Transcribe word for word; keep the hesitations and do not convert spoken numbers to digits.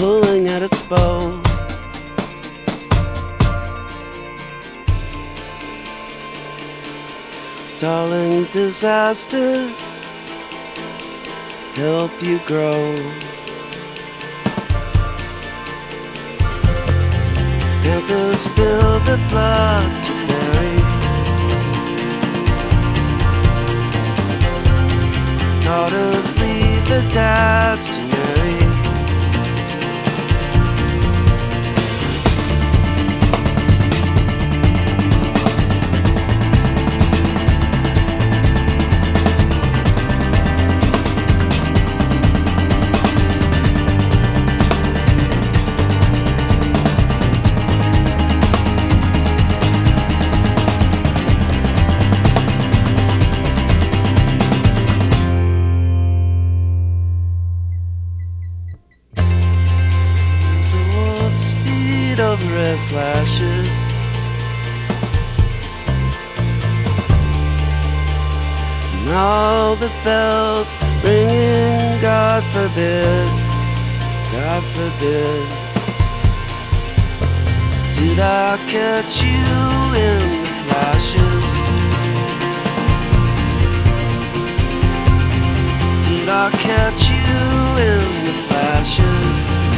pulling at its bow. Darling, disasters help you grow. Never spill the blood to bury. Daughters leave their dads to marry. Of red flashes, and all the bells ringing, God forbid, God forbid. Did I catch you in the flashes? Did I catch you in the flashes?